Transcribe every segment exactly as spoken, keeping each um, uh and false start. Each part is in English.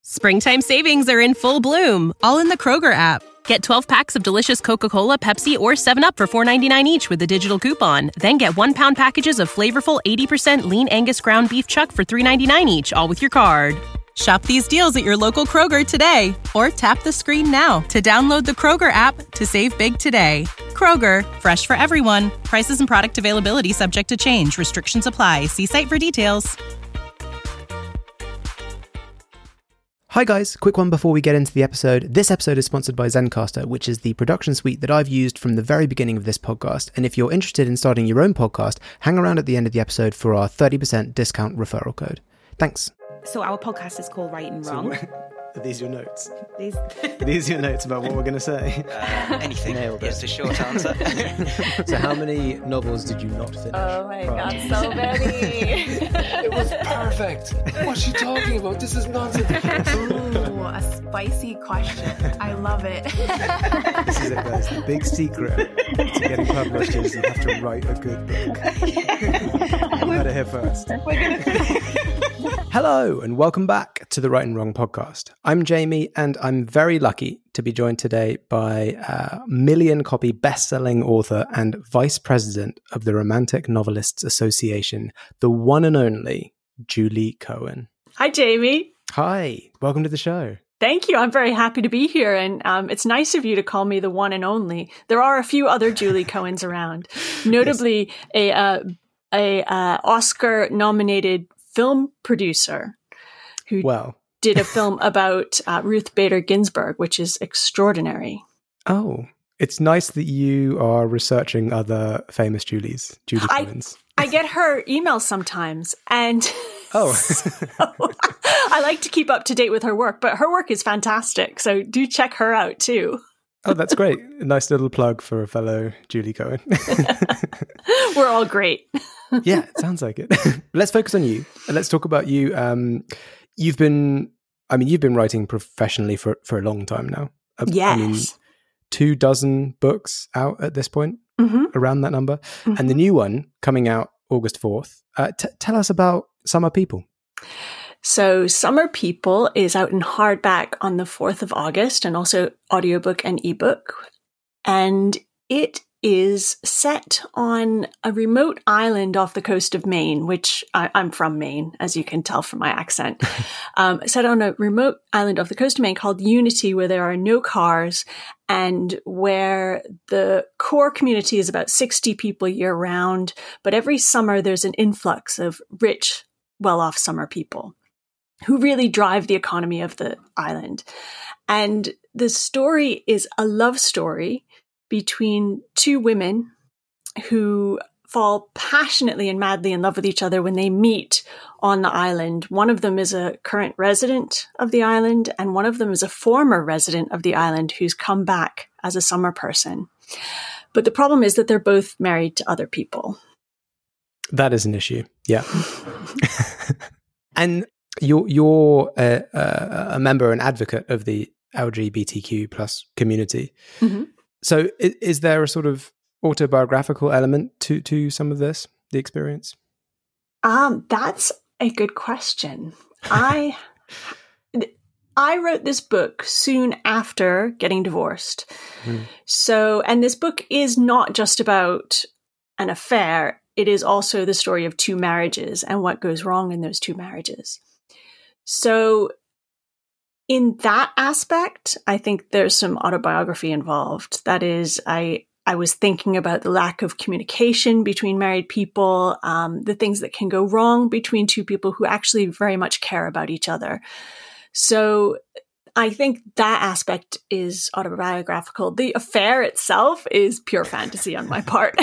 Springtime savings are in full bloom, all in the Kroger app. Get twelve packs of delicious Coca-Cola, Pepsi, or seven up for four ninety-nine each with a digital coupon. Then get one pound packages of flavorful eighty percent lean Angus ground beef chuck for three ninety-nine each, all with your card. Shop these deals at your local Kroger today, or tap the screen now to download the Kroger app to save big today. Kroger, fresh for everyone. Prices and product availability subject to change. Restrictions apply. See site for details. Hi guys, quick one before we get into the episode. This episode is sponsored by Zencastr, which is the production suite that I've used from the very beginning of this podcast. And if you're interested in starting your own podcast, hang around at the end of the episode for our thirty percent discount referral code. Thanks. So our podcast is called Right and Wrong. So, are these your notes? These Are these your notes about what we're going to say? Uh, anything. Nailed it. It's a short answer. So how many novels did you not finish? Oh my Right. god, so many. It was perfect. What's she talking about? This is nonsense. Ooh, a spicy question. I love it. This is it, guys. The big secret to getting published is you have to write a good book. You heard it here first. Hello, and welcome back to the Right and Wrong podcast. I'm Jamie, and I'm very lucky to be joined today by a million copy best-selling author and vice president of the Romantic Novelists Association, the one and only Julie Cohen. Hi, Jamie. Hi, welcome to the show. Thank you. I'm very happy to be here. And um, it's nice of you to call me the one and only. There are a few other Julie Cohens around, notably yes. a, uh, a uh, Oscar-nominated film producer who well. did a film about uh, Ruth Bader Ginsburg, which is extraordinary. Oh, it's nice that you are researching other famous Julies, Julie I, Cohens. I get her emails sometimes, and oh, so I like to keep up to date with her work, but her work is fantastic. So do check her out too. Oh, that's great. A nice little plug for a fellow Julie Cohen. We're all great. Yeah, it sounds like it. Let's focus on you. Let's talk about you. Um, you've been, I mean, you've been writing professionally for, for a long time now. Uh, yes. I mean, two dozen books out at this point, mm-hmm. around that number. Mm-hmm. And the new one coming out August fourth. Uh, t- tell us about Summer People. So Summer People is out in hardback on the fourth of August and also audiobook and ebook. And it is set on a remote island off the coast of Maine, which I, I'm from Maine, as you can tell from my accent. um, set on a remote island off the coast of Maine called Unity, where there are no cars and where the core community is about sixty people year round. But every summer there's an influx of rich, well-off summer people who really drive the economy of the island. And the story is a love story between two women who fall passionately and madly in love with each other when they meet on the island. One of them is a current resident of the island, and one of them is a former resident of the island who's come back as a summer person. But the problem is that they're both married to other people. That is an issue. Yeah. And you're, you're a, a, a member and advocate of the L G B T Q plus community. Mm-hmm. So is, is there a sort of autobiographical element to, to some of this, the experience? Um, that's a good question. I I wrote this book soon after getting divorced. Mm. So, and this book is not just about an affair. It is also the story of two marriages and what goes wrong in those two marriages. So in that aspect, I think there's some autobiography involved. That is, I I was thinking about the lack of communication between married people, um, the things that can go wrong between two people who actually very much care about each other. So I think that aspect is autobiographical. The affair itself is pure fantasy on my part.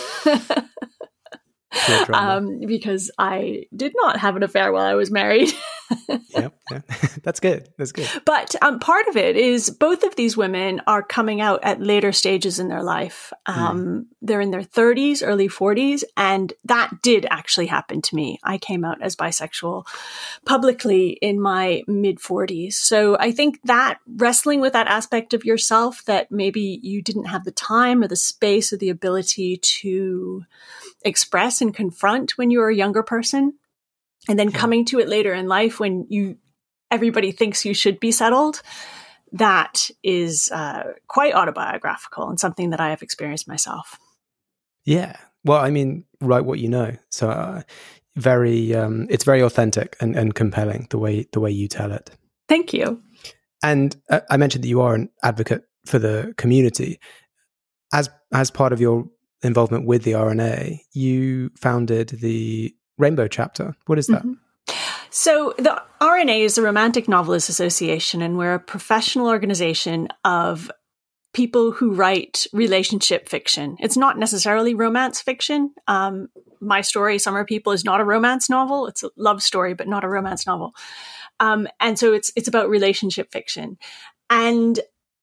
um, because I did not have an affair while I was married. Yep, yeah. That's good. That's good. But um, part of it is both of these women are coming out at later stages in their life. Um, mm. They're in their thirties, early forties, and that did actually happen to me. I came out as bisexual publicly in my mid forties. So I think that wrestling with that aspect of yourself that maybe you didn't have the time or the space or the ability to express and confront when you were a younger person, and then coming to it later in life when you everybody thinks you should be settled, that is uh, quite autobiographical and something that I have experienced myself. Yeah. Well, I mean, write what you know. So uh, very, um, it's very authentic and, and compelling the way the way you tell it. Thank you. And uh, I mentioned that you are an advocate for the community. As as part of your involvement with the R N A, you founded the Rainbow Chapter. What is that? Mm-hmm. So the R N A is the Romantic Novelists Association, and we're a professional organization of people who write relationship fiction. It's not necessarily romance fiction. Um, my story, Summer People, is not a romance novel. It's a love story, but not a romance novel. Um, and so it's it's about relationship fiction. And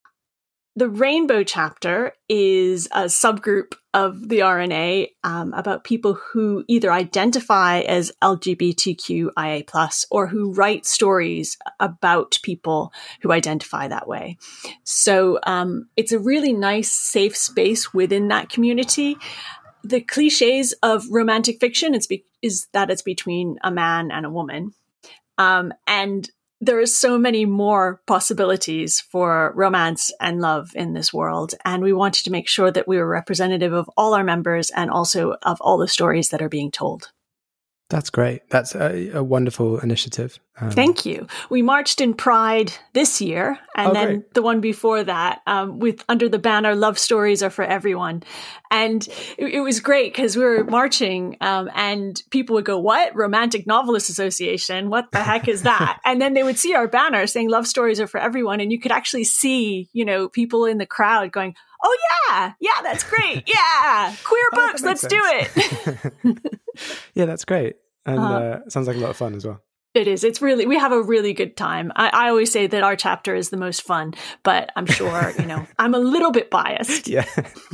the Rainbow Chapter is a subgroup of the R N A um, about people who either identify as L G B T Q I A plus, or who write stories about people who identify that way. So um, it's a really nice, safe space within that community. The cliches of romantic fiction is, be- is that it's between a man and a woman. Um, and there are so many more possibilities for romance and love in this world. And we wanted to make sure that we were representative of all our members and also of all the stories that are being told. That's great. That's a, a wonderful initiative. Um, Thank you. We marched in Pride this year, and oh, then great. the one before that um, with under the banner "Love Stories Are for Everyone," and it, it was great because we were marching, um, and people would go, "What? Romantic Novelists Association? What the heck is that?" And then they would see our banner saying "Love Stories Are for Everyone," and you could actually see, you know, people in the crowd going, "Oh yeah, yeah, that's great, yeah, queer Oh, books, that makes let's sense. do it." Yeah, that's great. And Uh-huh. uh, sounds like a lot of fun as well. It is. It's really, we have a really good time. I, I always say that our chapter is the most fun, but I'm sure, you know, I'm a little bit biased. Yeah.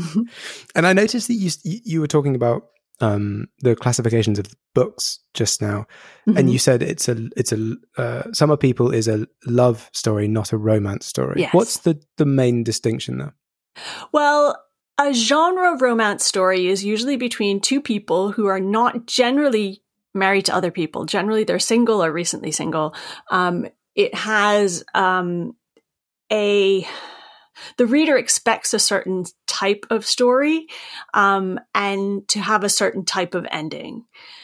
And I noticed that you you were talking about um, the classifications of books just now, Mm-hmm. and you said it's a it's a uh, Summer People is a love story, not a romance story. Yes. What's the the main distinction there? Well, a genre romance story is usually between two people who are not generally married to other people. Generally, they're single or recently single. Um, it has um, a... The reader expects a certain type of story um, and to have a certain type of ending.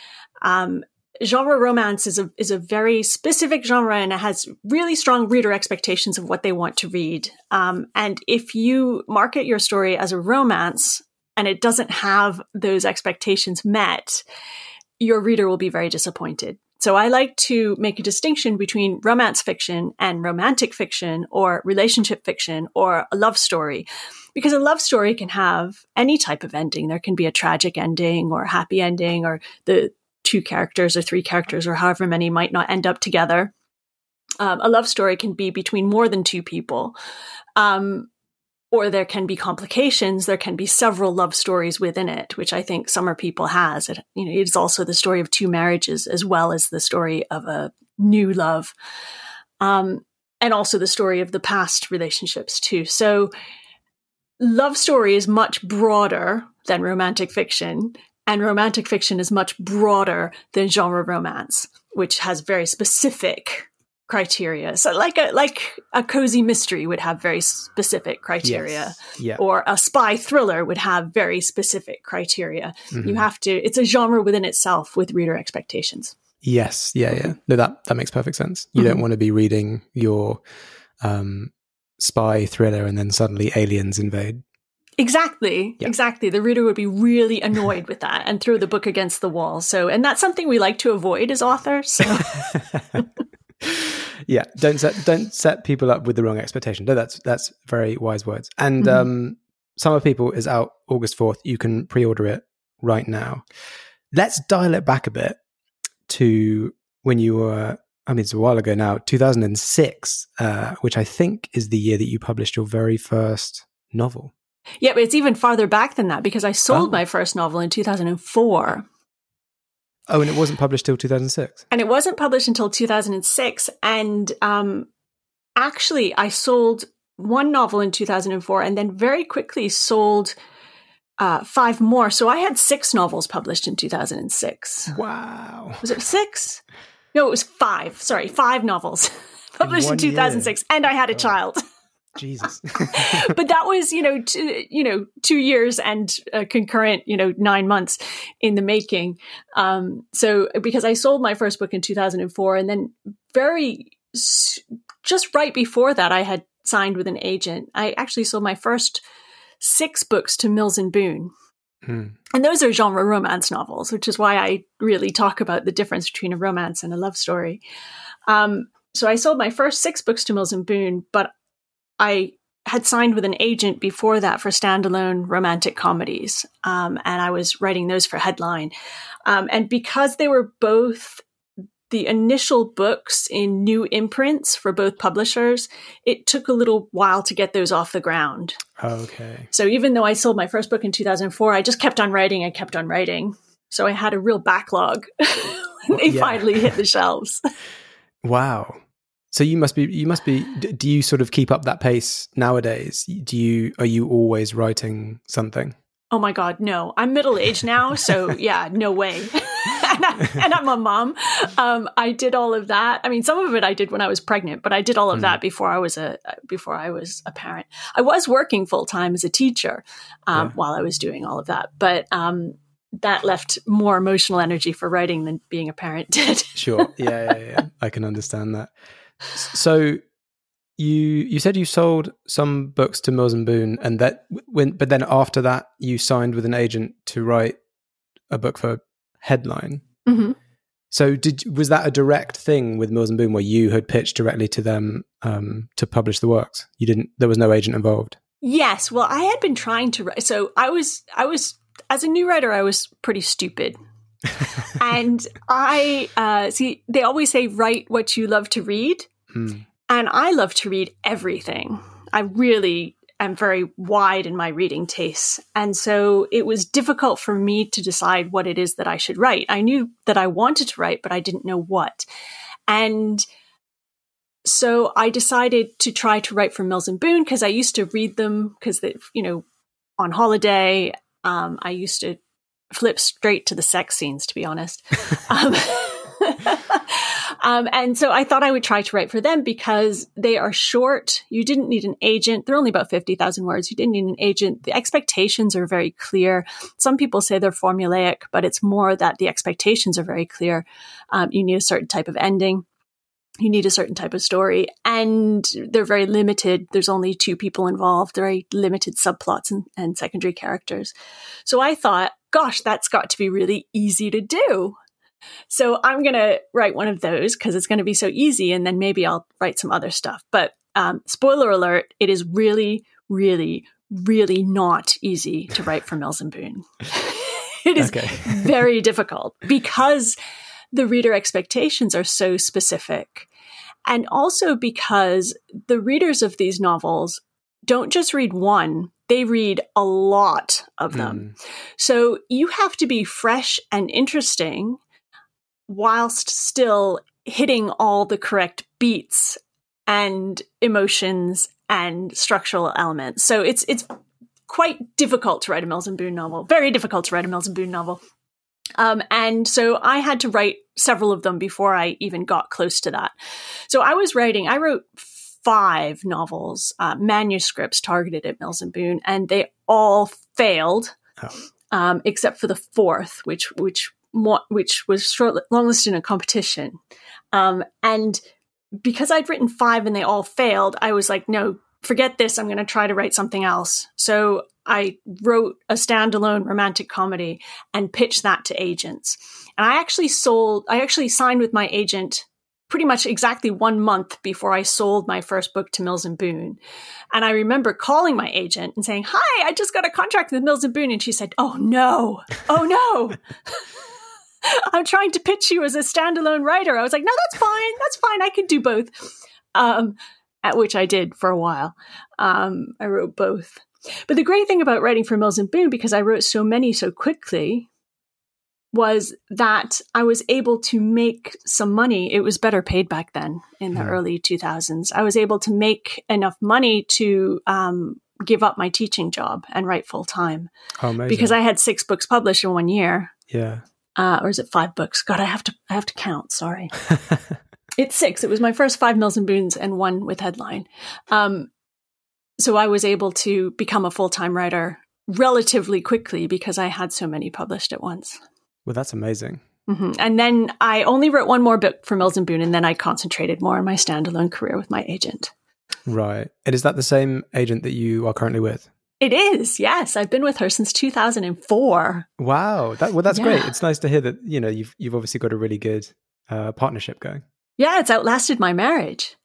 Um, genre romance is a is a very specific genre, and it has really strong reader expectations of what they want to read. Um, and if you market your story as a romance and it doesn't have those expectations met, your reader will be very disappointed. So I like to make a distinction between romance fiction and romantic fiction, or relationship fiction, or a love story, because a love story can have any type of ending. There can be a tragic ending or a happy ending, or the two characters or three characters or however many might not end up together. Um, a love story can be between more than two people. Um, or there can be complications. There can be several love stories within it, which I think Summer People has. It, you know, it's also the story of two marriages as well as the story of a new love. Um, and also the story of the past relationships too. So love story is much broader than romantic fiction. And romantic fiction is much broader than genre romance, which has very specific criteria. So like a like a cozy mystery would have very specific criteria. Yes. Yeah. Or a spy thriller would have very specific criteria. Mm-hmm. You have to, it's a genre within itself with reader expectations. Yes. Yeah. Yeah. No, that, that makes perfect sense. You Mm-hmm. don't want to be reading your um, spy thriller and then suddenly aliens invade. Exactly. Yeah. Exactly. The reader would be really annoyed with that and throw the book against the wall. So, and that's something we like to avoid as authors. So Yeah, don't set don't set people up with the wrong expectation. No, that's that's very wise words. And Mm-hmm. um, Summer People is out August fourth. You can pre-order it right now. Let's dial it back a bit to when you were, I mean, it's a while ago now, two thousand six, uh, which I think is the year that you published your very first novel. yeah, but it's even farther back than that because I sold Oh. my first novel in two thousand four. Oh, and it wasn't published till two thousand six. And it wasn't published until two thousand six. And um, actually, I sold one novel in two thousand four and then very quickly sold uh, five more. So I had six novels published in two thousand six. Wow. Was it six? No, it was five. Sorry, five novels. published in, in two thousand six, year. And I had a oh. child. Jesus. But that was, you know, two, you know, two years and a concurrent, you know, nine months in the making. Um, so because I sold my first book in two thousand four, and then very, just right before that, I had signed with an agent. I actually sold my first six books to Mills and Boon. Hmm. And those are genre romance novels, which is why I really talk about the difference between a romance and a love story. Um, so I sold my first six books to Mills and Boon, but I had signed with an agent before that for standalone romantic comedies, um, and I was writing those for Headline. Um, and because they were both the initial books in new imprints for both publishers, it took a little while to get those off the ground. Okay. So even though I sold my first book in two thousand four, I just kept on writing and kept on writing. So I had a real backlog when they yeah. finally hit the shelves. Wow. So you must be, you must be, do you sort of keep up that pace nowadays? Do you, are you always writing something? Oh my God, no. I'm middle-aged now, so yeah, no way. and, I, and I'm a mom. Um, I did all of that. I mean, some of it I did when I was pregnant, but I did all of mm. that before I was a before I was a parent. I was working full-time as a teacher um, yeah. while I was doing all of that, but um, that left more emotional energy for writing than being a parent did. Sure. Yeah, yeah, yeah. I can understand that. So you you said you sold some books to Mills and Boon, and that when but then after that you signed with an agent to write a book for Headline. Mm-hmm. So did was that a direct thing with Mills and Boon where you had pitched directly to them um, to publish the works? You didn't. There was no agent involved. Yes. Well, I had been trying to write. So I was I was as a new writer, I was pretty stupid. and I uh, see they always say write what you love to read. Mm. And I love to read everything. I really am very wide in my reading tastes. And so it was difficult for me to decide what it is that I should write. I knew that I wanted to write, but I didn't know what. And so I decided to try to write for Mills and Boon because I used to read them because, you know, on holiday, um, I used to flip straight to the sex scenes, to be honest. um, um, and so I thought I would try to write for them because they are short. You didn't need an agent. They're only about fifty thousand words. You didn't need an agent. The expectations are very clear. Some people say they're formulaic, but it's more that the expectations are very clear. Um, you need a certain type of ending. You need a certain type of story, and they're very limited. There's only two people involved, very limited subplots and, and secondary characters. So I thought, gosh, that's got to be really easy to do. So I'm going to write one of those because it's going to be so easy, and then maybe I'll write some other stuff. But um, spoiler alert, it is really, really, really not easy to write for Mills and Boon. It is okay. Very difficult because the reader expectations are so specific. And also because the readers of these novels don't just read one, they read a lot of them. Mm. So you have to be fresh and interesting whilst still hitting all the correct beats and emotions and structural elements. So it's it's quite difficult to write a Mills and Boon novel. Very difficult to write a Mills and Boon novel. Um, and so I had to write several of them before I even got close to that. So I was writing, I wrote five novels, uh, manuscripts targeted at Mills and Boon, and they all failed, oh. um, except for the fourth, which which which was short, longlisted in a competition. Um, and because I'd written five and they all failed, I was like, no, forget this. I'm going to try to write something else. So I wrote a standalone romantic comedy and pitched that to agents. And I actually sold, I actually signed with my agent pretty much exactly one month before I sold my first book to Mills and Boon. And I remember calling my agent and saying, hi, I just got a contract with Mills and Boon. And she said, oh no, oh no. I'm trying to pitch you as a standalone writer. I was like, no, that's fine. That's fine. I can do both. Um, at which I did for a while. Um, I wrote both. But the great thing about writing for Mills and Boon, because I wrote so many so quickly, was that I was able to make some money. It was better paid back then in the yeah. early two thousands. I was able to make enough money to um, give up my teaching job and write full time. Oh, amazing. Because I had six books published in one year. Yeah. Uh, or is it five books? God, I have to I have to count. Sorry. It's six. It was my first five Mills and Boons and one with headline. Um, so I was able to become a full-time writer relatively quickly because I had so many published at once. Well, that's amazing. Mm-hmm. And then I only wrote one more book for Mills and Boon, and then I concentrated more on my standalone career with my agent. Right. And is that the same agent that you are currently with? It is, yes. I've been with her since two thousand four. Wow. That, well, that's Yeah. great. It's nice to hear that, you know, you've you've obviously got a really good uh, partnership going. Yeah, it's outlasted my marriage.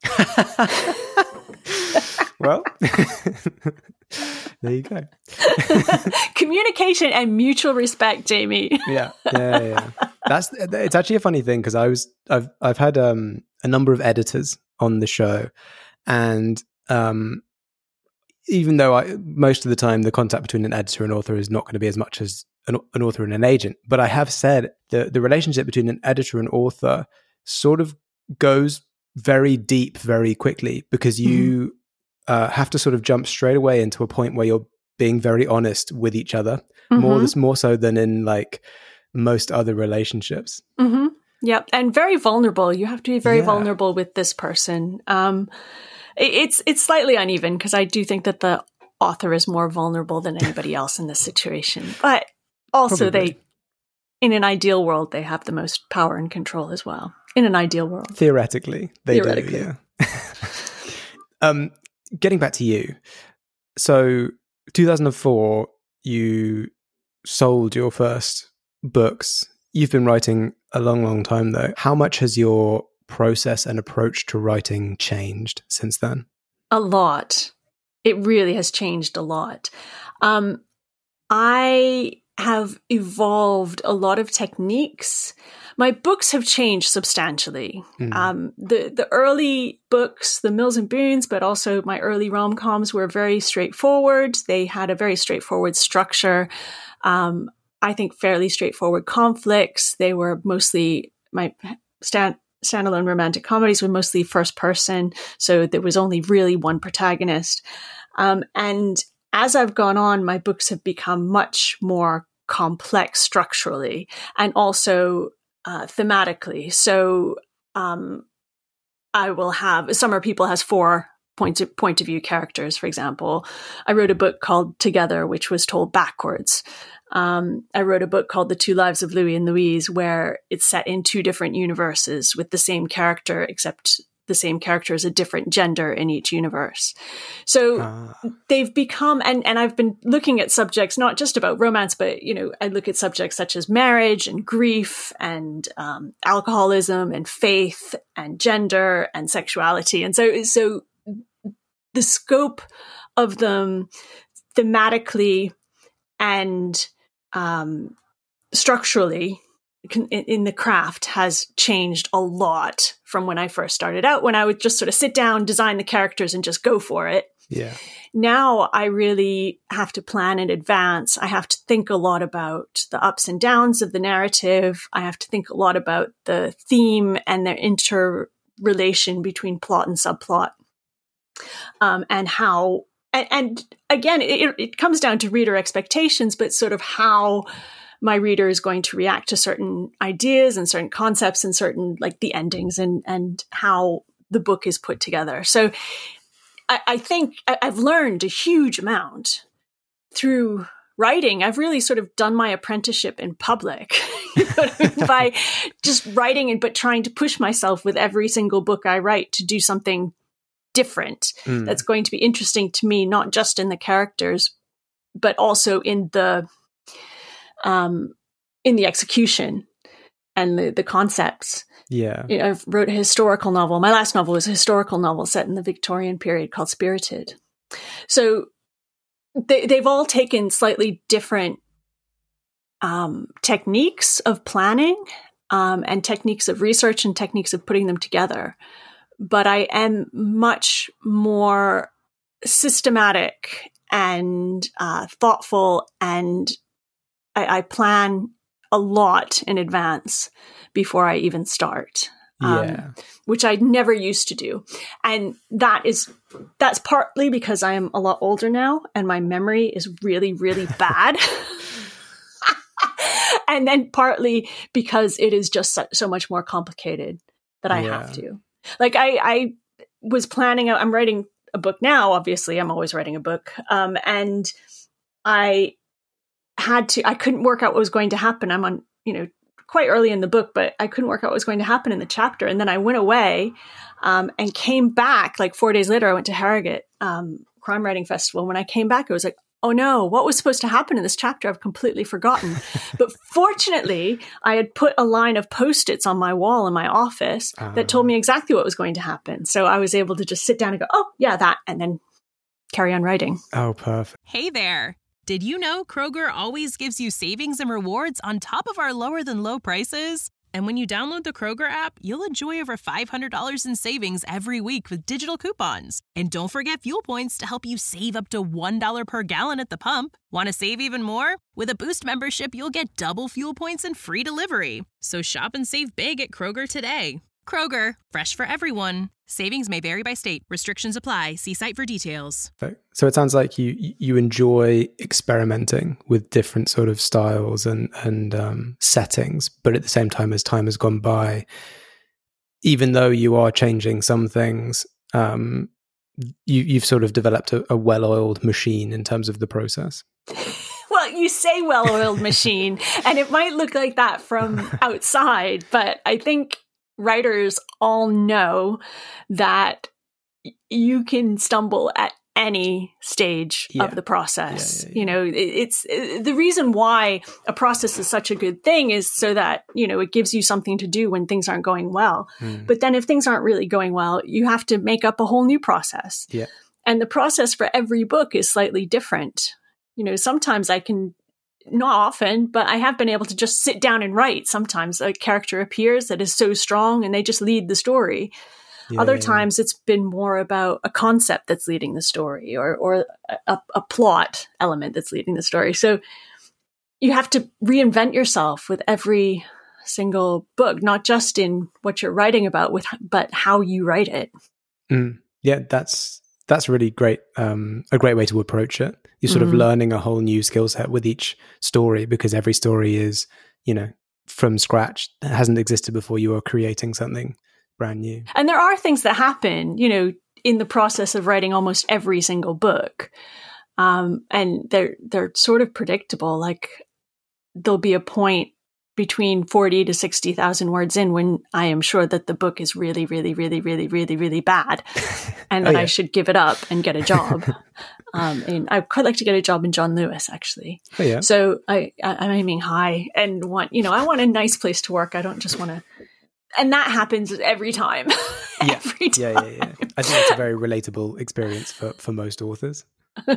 Well, there you go. Communication and mutual respect, Jamie. Yeah, yeah, yeah. That's it's actually a funny thing because I was I've I've had um, a number of editors on the show, and um, even though I most of the time the contact between an editor and author is not going to be as much as an, an author and an agent, but I have said the the relationship between an editor and author sort of goes very deep very quickly because you. Mm-hmm. Uh, have to sort of jump straight away into a point where you're being very honest with each other, mm-hmm. more more so than in like most other relationships. Mm-hmm. Yep, and very vulnerable. You have to be very yeah. vulnerable with this person. Um, it, it's it's slightly uneven because I do think that the author is more vulnerable than anybody else in this situation, but also Probably. they, in an ideal world, they have the most power and control as well. In an ideal world, theoretically, they theoretically. do. Yeah. um. Getting back to you, so two thousand four, you sold your first books. You've been writing a long, long time though. How much has your process and approach to writing changed since then? A lot. It really has changed a lot. Um, I have evolved a lot of techniques. My books have changed substantially. Mm. Um, the the early books, the Mills and Boons, but also my early rom-coms were very straightforward. They had a very straightforward structure. Um, I think fairly straightforward conflicts. They were mostly my stand, standalone romantic comedies were mostly first person, so there was only really one protagonist. Um, and as I've gone on, my books have become much more complex structurally and also uh, thematically. So um, I will have Summer People has four point of, point of view characters, for example. I wrote a book called Together, which was told backwards. Um, I wrote a book called The Two Lives of Louis and Louise, where it's set in two different universes with the same character, except the same character is a different gender in each universe. So uh. they've become, and, and I've been looking at subjects, not just about romance, but, you know, I look at subjects such as marriage and grief and um, alcoholism and faith and gender and sexuality. And so, so the scope of them thematically and um, structurally in the craft has changed a lot from when I first started out, when I would just sort of sit down, design the characters and just go for it. Yeah. Now I really have to plan in advance. I have to think a lot about the ups and downs of the narrative. I have to think a lot about the theme and the interrelation between plot and subplot. Um, and how, and, and again, it, it comes down to reader expectations, but sort of how my reader is going to react to certain ideas and certain concepts and certain, like the endings and, and how the book is put together. So I, I think I've learned a huge amount through writing. I've really sort of done my apprenticeship in public you know what I mean? By just writing and, but trying to push myself with every single book I write to do something different mm. that's going to be interesting to me, not just in the characters, but also in the um in the execution and the, the concepts. Yeah. You know, I wrote a historical novel. My last novel was a historical novel set in the Victorian period called Spirited. So they, they've all taken slightly different um, techniques of planning um, and techniques of research and techniques of putting them together. But I am much more systematic and uh, thoughtful, and I, I plan a lot in advance before I even start, um, yeah. which I never used to do. And that is, that's partly because I am a lot older now and my memory is really, really bad. And then partly because it is just so, so much more complicated that I Yeah. have to. Like I, I was planning, I'm writing a book now, obviously. I'm always writing a book. Um, and I had to, I couldn't work out what was going to happen. I'm on, you know, quite early in the book, but I couldn't work out what was going to happen in the chapter. And then I went away um, and came back like four days later. I went to Harrogate um, Crime Writing Festival. When I came back, I was like, oh no, what was supposed to happen in this chapter? I've completely forgotten. But fortunately, I had put a line of Post-its on my wall in my office uh. that told me exactly what was going to happen. So I was able to just sit down and go, oh yeah, that, and then carry on writing. Oh, perfect. Hey there. Did you know Kroger always gives you savings and rewards on top of our lower than low prices? And when you download the Kroger app, you'll enjoy over five hundred dollars in savings every week with digital coupons. And don't forget fuel points to help you save up to one dollar per gallon at the pump. Want to save even more? With a Boost membership, you'll get double fuel points and free delivery. So shop and save big at Kroger today. Kroger, fresh for everyone. Savings may vary by state. Restrictions apply. See site for details. So it sounds like you you enjoy experimenting with different sort of styles and and um, settings, but at the same time, as time has gone by, even though you are changing some things, um, you, you've sort of developed a, a well-oiled machine in terms of the process. Well, you say well-oiled machine, and it might look like that from outside, but I think writers all know that you can stumble at any stage yeah. of the process. Yeah, yeah, yeah. You know, it, it's it, the reason why a process is such a good thing is so that, you know, it gives you something to do when things aren't going well. Mm. But then if things aren't really going well, you have to make up a whole new process. Yeah. And the process for every book is slightly different. You know, sometimes I can, not often, but I have been able to just sit down and write. Sometimes a character appears that is so strong and they just lead the story. Yeah, Other yeah, times yeah. it's been more about a concept that's leading the story or or a, a plot element that's leading the story. So you have to reinvent yourself with every single book, not just in what you're writing about, with but how you write it. Mm. Yeah, that's that's really great. Um, a great way to approach it. You're sort mm-hmm. of learning a whole new skill set with each story because every story is, you know, from scratch. It hasn't existed before. You are creating something brand new. And there are things that happen, you know, in the process of writing almost every single book. Um, and they're, they're sort of predictable. Like there'll be a point between forty to sixty thousand words in when I am sure that the book is really, really, really, really, really, really bad and that oh, yeah. I should give it up and get a job. um, and I'd quite like to get a job in John Lewis, actually. Oh, yeah. So I, I, I'm aiming high and want, you know, I want a nice place to work. I don't just want to. And that happens every time. Yeah. every time. Yeah, yeah, yeah. I think it's a very relatable experience for, for most authors. yeah.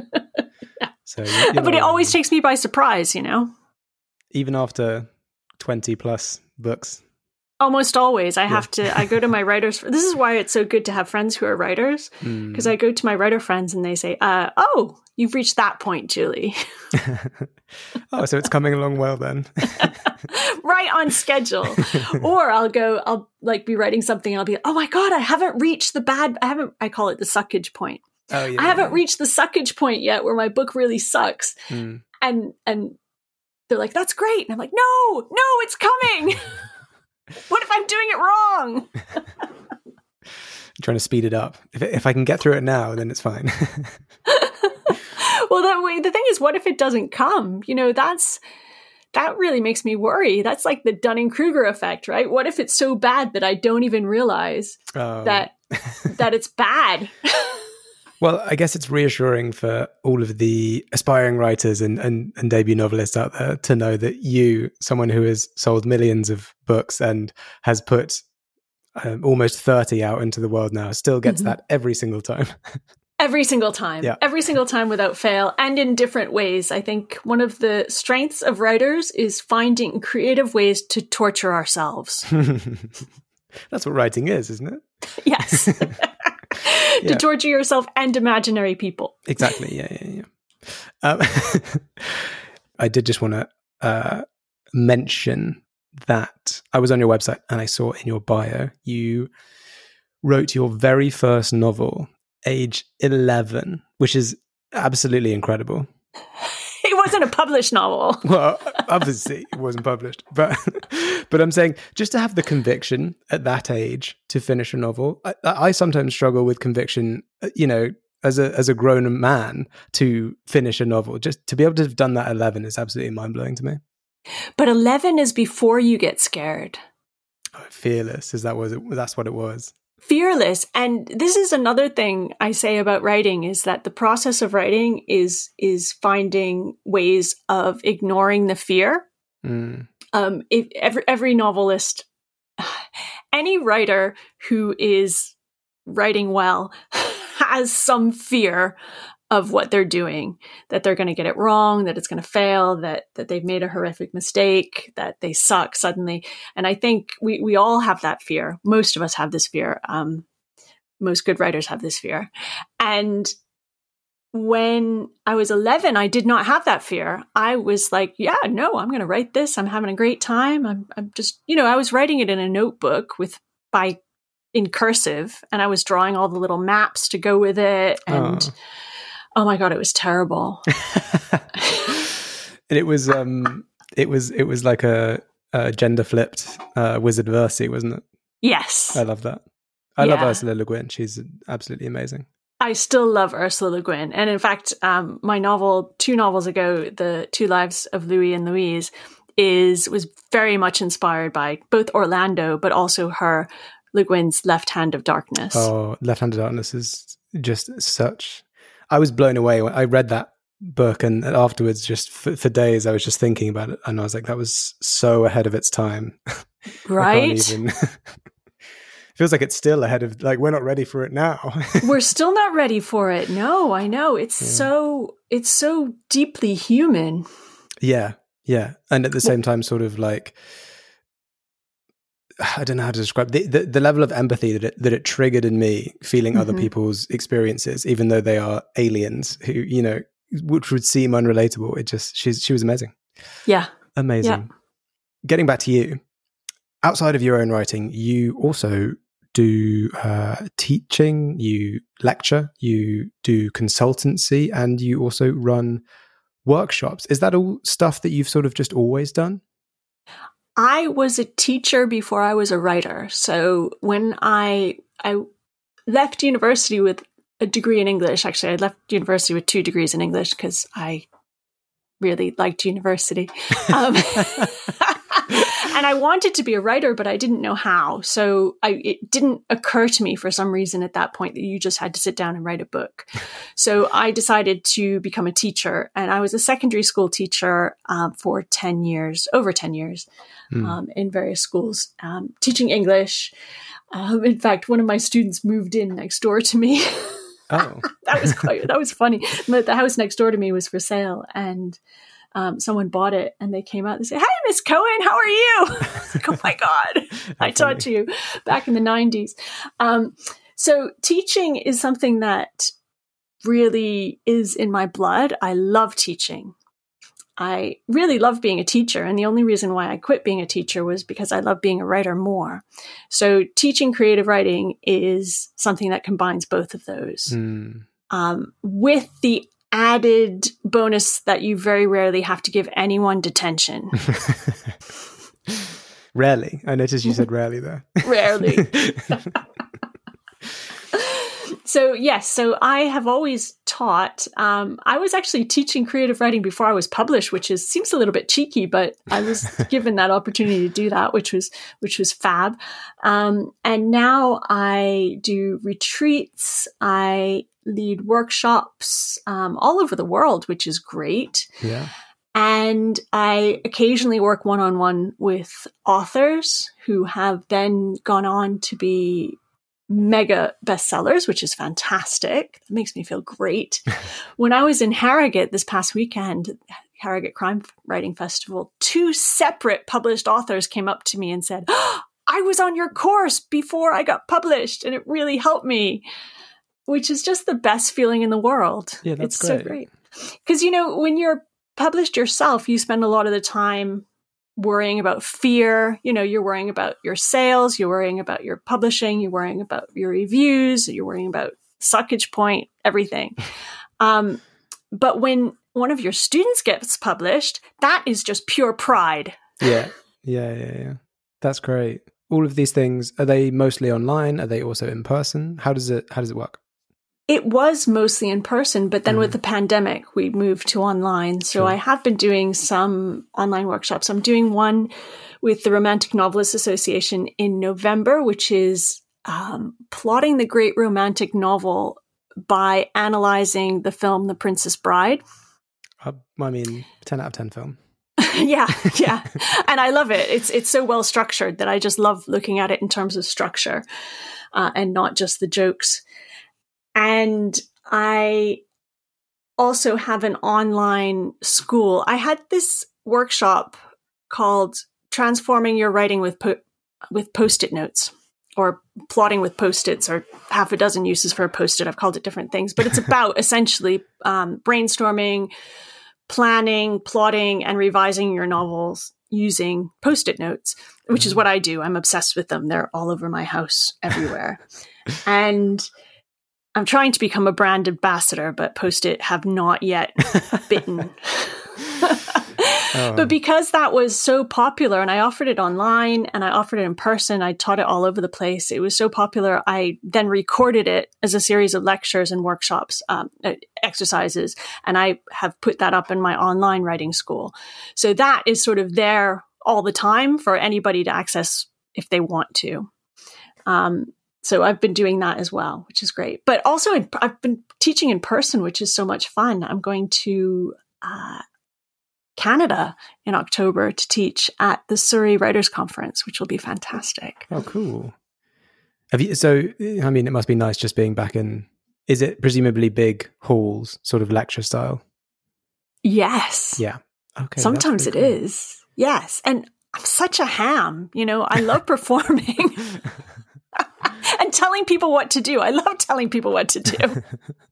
So, you know, but it always takes me by surprise, you know? Even after twenty plus books. Almost always. I yeah. have to, I go to my writers. This is why it's so good to have friends who are writers. Because mm. I go to my writer friends and they say, uh, oh, you've reached that point, Julie. Oh, so it's coming along well then. Right on schedule. Or I'll go, I'll like be writing something and I'll be, oh my God, I haven't reached the bad, I haven't, I call it the suckage point. Oh, yeah, I haven't yeah. reached the suckage point yet where my book really sucks. Mm. And, and they're like, that's great. And I'm like, no, no, it's coming. What if I'm doing it wrong? Trying to speed it up. If, if I can get through it now, then it's fine. Well, the, the thing is, what if it doesn't come? You know, that's, that really makes me worry. That's like the Dunning-Kruger effect, right? What if it's so bad that I don't even realize oh. that, that it's bad? Well, I guess it's reassuring for all of the aspiring writers and, and, and debut novelists out there to know that you, someone who has sold millions of books and has put um, almost thirty out into the world now, still gets mm-hmm. that every single time. Every single time. Yeah. Every single time without fail and in different ways. I think one of the strengths of writers is finding creative ways to torture ourselves. That's what writing is, isn't it? Yes. to yeah. torture yourself and imaginary people. Exactly. Yeah, yeah, yeah. Um, I did just want to uh, mention that I was on your website and I saw in your bio you wrote your very first novel, age eleven, which is absolutely incredible. It wasn't a published novel. Well, obviously it wasn't published, but but I'm saying just to have the conviction at that age to finish a novel. I, I sometimes struggle with conviction, you know, as a as a grown man to finish a novel. Just to be able to have done that at eleven is absolutely mind blowing to me. But eleven is before you get scared. Oh, fearless, is that was it? That's what it was. Fearless. And this is another thing I say about writing, is that the process of writing is is finding ways of ignoring the fear. Mm. Um, if every every novelist, any writer who is writing well has some fear of what they're doing, that they're going to get it wrong, that it's going to fail, that that they've made a horrific mistake, that they suck suddenly. And I think we we all have that fear. Most of us have this fear. Um, most good writers have this fear. And when I was eleven, I did not have that fear. I was like, yeah, no, I'm going to write this. I'm having a great time. I'm, I'm just, you know, I was writing it in a notebook with by in cursive, and I was drawing all the little maps to go with it. And oh. Oh my God, it was terrible. And it was, um, it was, it was like a, a gender flipped uh, Wizard Versi, wasn't it? Yes. I love that. I yeah. love Ursula Le Guin. She's absolutely amazing. I still love Ursula Le Guin. And in fact, um, my novel, two novels ago, The Two Lives of Louis and Louise, is, was very much inspired by both Orlando, but also her, Le Guin's Left Hand of Darkness. Oh, Left Hand of Darkness is just such... I was blown away when I read that book, and afterwards, just for, for days, I was just thinking about it, and I was like, "That was so ahead of its time." Right? Even... Feels like it's still ahead of. Like, we're not ready for it now. We're still not ready for it. No, I know. It's yeah. so it's so deeply human. Yeah, yeah, and at the same time, sort of like. I don't know how to describe the, the, the level of empathy that it, that it triggered in me, feeling mm-hmm. other people's experiences, even though they are aliens who, you know, which would seem unrelatable. It just, she's, she was amazing. Yeah. Amazing. Yeah. Getting back to you, outside of your own writing, you also do uh, teaching, you lecture, you do consultancy, and you also run workshops. Is that all stuff that you've sort of just always done? I was a teacher before I was a writer. So when I I left university with a degree in English, actually I left university with two degrees in English because I really liked university. Um, and I wanted to be a writer, but I didn't know how. So I, it didn't occur to me for some reason at that point that you just had to sit down and write a book. So I decided to become a teacher, and I was a secondary school teacher um, for ten years, over ten years, mm. um, in various schools, um, teaching English. Um, in fact, one of my students moved in next door to me. Oh, that was quite, that was funny. But the house next door to me was for sale, and um, someone bought it, and they came out and said, "Hey, Miss Cohen, how are you?" I was like, "Oh my God, I taught to you back in the nineties." Um, so teaching is something that really is in my blood. I love teaching. I really love being a teacher. And the only reason why I quit being a teacher was because I love being a writer more. So teaching creative writing is something that combines both of those, mm. um, with the added bonus that you very rarely have to give anyone detention. Rarely. I noticed you said rarely there. Rarely. So yes, so I have always taught. Um, I was actually teaching creative writing before I was published, which is seems a little bit cheeky, but I was given that opportunity to do that, which was which was fab. Um, and now I do retreats. I lead workshops um, all over the world, which is great. Yeah. And I occasionally work one-on-one with authors who have then gone on to be mega bestsellers, which is fantastic. That makes me feel great. When I was in Harrogate this past weekend, Harrogate Crime Writing Festival, two separate published authors came up to me and said, oh, I was on your course before I got published, and it really helped me, which is just the best feeling in the world. Yeah, that's it's great. so great. Because, you know, when you're published yourself, you spend a lot of the time worrying about fear. You know, you're worrying about your sales, you're worrying about your publishing, you're worrying about your reviews, you're worrying about suckage point, everything. Um, but when one of your students gets published, that is just pure pride. Yeah, yeah, yeah, yeah. That's great. All of these things, are they mostly online? Are they also in person? How does it, how does it work? It was mostly in person, but then Mm. with the pandemic, we moved to online. So Sure. I have been doing some online workshops. I'm doing one with the Romantic Novelists Association in November, which is um, plotting the great romantic novel by analyzing the film The Princess Bride. Uh, I mean, ten out of ten film. yeah, yeah. And I love it. It's it's so well structured that I just love looking at it in terms of structure uh, and not just the jokes. And I also have an online school. I had this workshop called Transforming Your Writing with po- with Post-it Notes, or plotting with Post-its, or half a dozen uses for a Post-it. I've called it different things, but it's about essentially um, brainstorming, planning, plotting, and revising your novels using Post-it notes, which mm-hmm. is what I do. I'm obsessed with them. They're all over my house, everywhere. And I'm trying to become a brand ambassador, but Post-it have not yet bitten. oh. But because that was so popular, and I offered it online and I offered it in person, I taught it all over the place. It was so popular, I then recorded it as a series of lectures and workshops, um, exercises, and I have put that up in my online writing school. So that is sort of there all the time for anybody to access if they want to. Um, So I've been doing that as well, which is great. But also in, I've been teaching in person, which is so much fun. I'm going to uh, Canada in October to teach at the Surrey Writers Conference, which will be fantastic. Oh, cool. Have you? So, I mean, it must be nice just being back in, is it presumably big halls, sort of lecture style? Yes. Yeah. Okay. Sometimes it cool. is. Yes. And I'm such a ham, you know, I love performing. And telling people what to do. I love telling people what to do.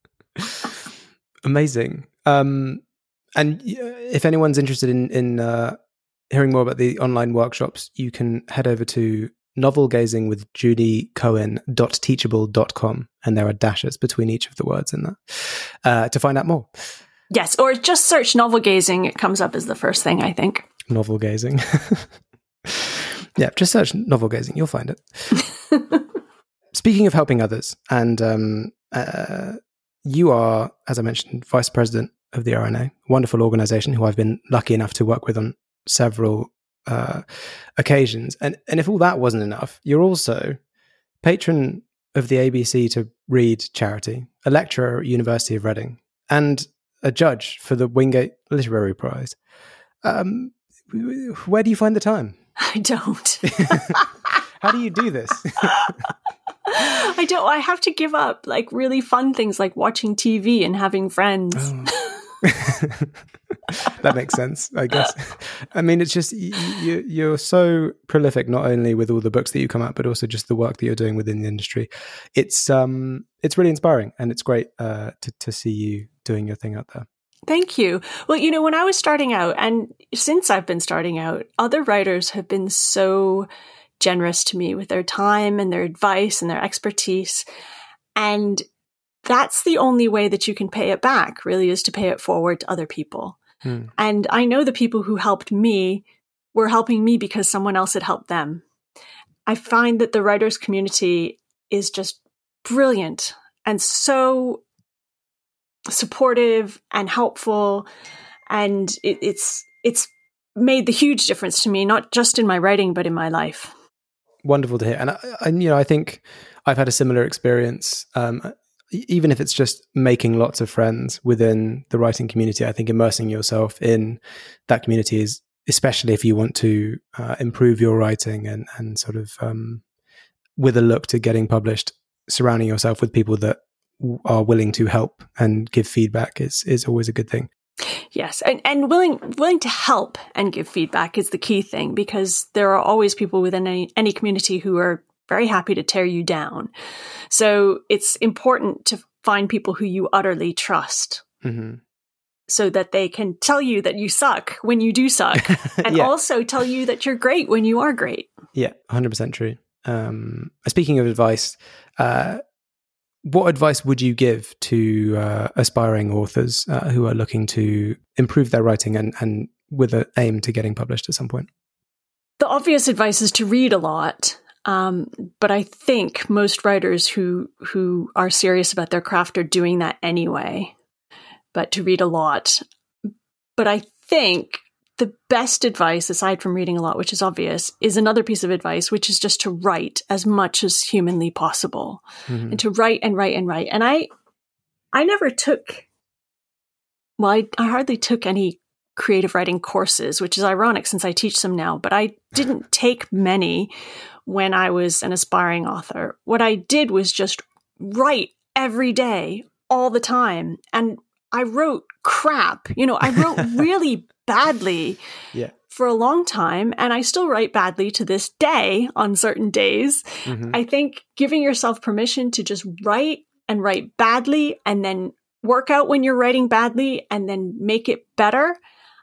Amazing. Um, and if anyone's interested in, in uh, hearing more about the online workshops, you can head over to novel gazing with judy cohen dot teachable dot com, and there are dashes between each of the words in that uh, to find out more. Yes, or just search novel gazing. It comes up as the first thing, I think. Novel gazing. Yeah, just search novel gazing. You'll find it. Speaking of helping others, and um, uh, you are, as I mentioned, Vice President of the R N A, a wonderful organization who I've been lucky enough to work with on several uh, occasions. And, and if all that wasn't enough, you're also patron of the A B C to Read charity, a lecturer at University of Reading, and a judge for the Wingate Literary Prize. Um, where do you find the time? I don't. How do you do this? I don't. I have to give up like really fun things like watching T V and having friends. Oh. That makes sense, I guess. I mean, it's just you, you're so prolific, not only with all the books that you come out, but also just the work that you're doing within the industry. It's um, it's really inspiring, and it's great uh, to to see you doing your thing out there. Thank you. Well, you know, when I was starting out, and since I've been starting out, other writers have been so generous to me with their time and their advice and their expertise. And that's the only way that you can pay it back, really, is to pay it forward to other people. Hmm. And I know the people who helped me were helping me because someone else had helped them. I find that the writers community is just brilliant and so supportive and helpful. And it, it's, it's made the huge difference to me, not just in my writing, but in my life. Wonderful to hear. And, I, I, you know, I think I've had a similar experience, um, even if it's just making lots of friends within the writing community. I think immersing yourself in that community is, especially if you want to uh, improve your writing and, and sort of um, with a look to getting published, surrounding yourself with people that are willing to help and give feedback is, is always a good thing. Yes, and, and willing willing to help and give feedback is the key thing, because there are always people within any, any community who are very happy to tear you down. So it's important to find people who you utterly trust, mm-hmm. so that they can tell you that you suck when you do suck, and yeah. also tell you that you're great when you are great. Yeah, one hundred percent true. Um, speaking of advice, uh, what advice would you give to uh, aspiring authors uh, who are looking to improve their writing and, and with an aim to getting published at some point? The obvious advice is to read a lot. Um, but I think most writers who who are serious about their craft are doing that anyway, but to read a lot. But I think the best advice, aside from reading a lot, which is obvious, is another piece of advice, which is just to write as much as humanly possible, mm-hmm. and to write and write and write. And I, I never took, well, I, I hardly took any creative writing courses, which is ironic since I teach them now, but I didn't take many when I was an aspiring author. What I did was just write every day, all the time. And I wrote crap. You know, I wrote really badly yeah. for a long time. And I still write badly to this day on certain days. Mm-hmm. I think giving yourself permission to just write and write badly and then work out when you're writing badly and then make it better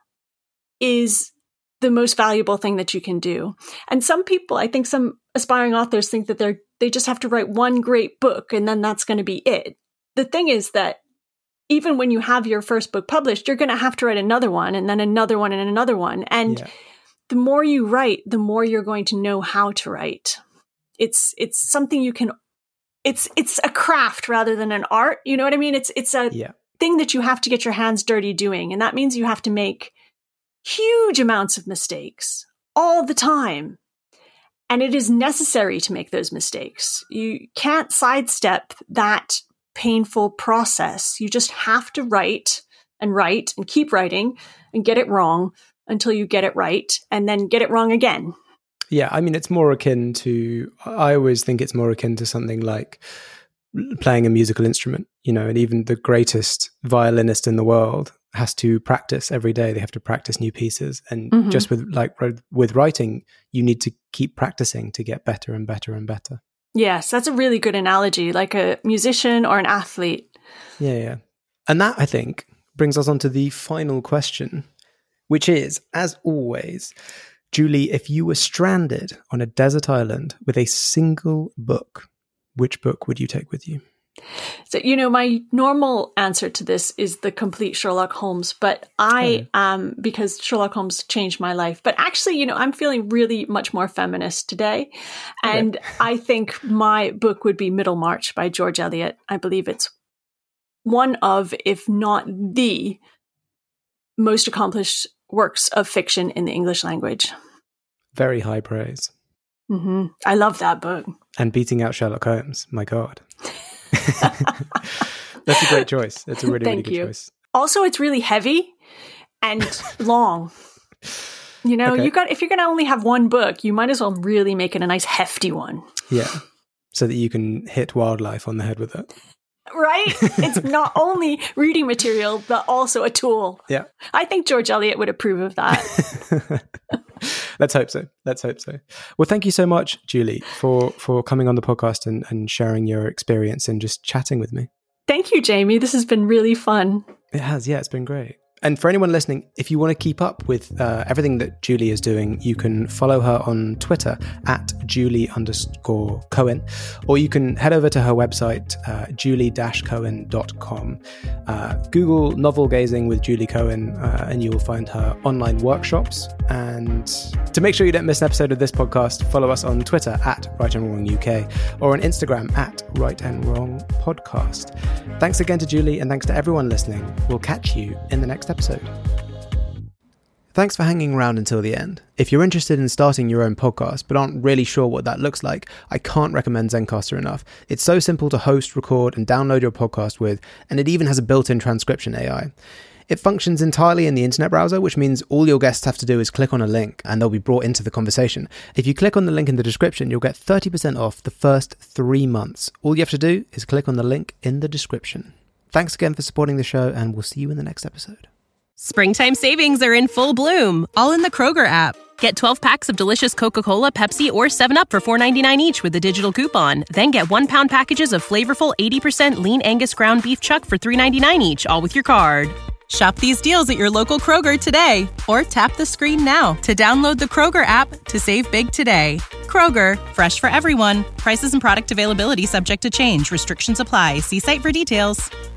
is the most valuable thing that you can do. And some people, I think some aspiring authors think that they're, they just have to write one great book and then that's going to be it. The thing is that even when you have your first book published, you're going to have to write another one and then another one and another one. And yeah. the more you write, the more you're going to know how to write. It's, it's something you can, it's, it's a craft rather than an art. You know what I mean? It's, it's a yeah. thing that you have to get your hands dirty doing. And that means you have to make huge amounts of mistakes all the time. And it is necessary to make those mistakes. You can't sidestep that painful process. You just have to write and write and keep writing and get it wrong until you get it right and then get it wrong again. Yeah, I mean, it's more akin to, I always think it's more akin to something like playing a musical instrument, you know, and even the greatest violinist in the world has to practice every day. They have to practice new pieces. And mm-hmm. just with like with writing, you need to keep practicing to get better and better and better. Yes, that's a really good analogy, like a musician or an athlete. Yeah, yeah. And that, I think, brings us on to the final question, which is, as always, Julie, if you were stranded on a desert island with a single book, which book would you take with you? So, you know, my normal answer to this is the complete Sherlock Holmes, but I, oh. um, because Sherlock Holmes changed my life, but actually, you know, I'm feeling really much more feminist today. And okay. I think my book would be Middlemarch by George Eliot. I believe it's one of, if not the most accomplished works of fiction in the English language. Very high praise. Mm-hmm. I love that book. And beating out Sherlock Holmes, my God. That's a great choice. That's a really, Thank really good you. choice. Also, it's really heavy and long. You know, okay. you got if you're going to only have one book, you might as well really make it a nice hefty one. Yeah, so that you can hit wildlife on the head with it. Right? It's not only reading material, but also a tool. Yeah. I think George Eliot would approve of that. Let's hope so. Let's hope so. Well, thank you so much, Julie, for, for coming on the podcast and, and sharing your experience and just chatting with me. Thank you, Jamie. This has been really fun. It has. Yeah, it's been great. And for anyone listening, if you want to keep up with uh, everything that Julie is doing, you can follow her on Twitter at Julie underscore Cohen, or you can head over to her website, uh, julie dash cohen dot com. Uh, Google novel gazing with Julie Cohen, uh, and you will find her online workshops. And to make sure you don't miss an episode of this podcast, follow us on Twitter at Right and Wrong U K, or on Instagram at Right and Wrong Podcast. Thanks again to Julie, and thanks to everyone listening. We'll catch you in the next episode. Thanks for hanging around until the end. If you're interested in starting your own podcast but aren't really sure what that looks like, I can't recommend Zencastr enough. It's so simple to host, record, and download your podcast with, and it even has a built-in transcription A I. It functions entirely in the internet browser, which means all your guests have to do is click on a link and they'll be brought into the conversation. If you click on the link in the description, you'll get thirty percent off the first three months. All you have to do is click on the link in the description. Thanks again for supporting the show, and we'll see you in the next episode. Springtime savings are in full bloom, all in the Kroger app. Get twelve packs of delicious Coca-Cola, Pepsi, or seven up for four ninety-nine each with a digital coupon. Then get one pound packages of flavorful eighty percent lean Angus ground beef chuck for three ninety-nine each, all with your card. Shop these deals at your local Kroger today, or tap the screen now to download the Kroger app to save big today. Kroger, fresh for everyone. Prices and product availability subject to change. Restrictions apply. See site for details.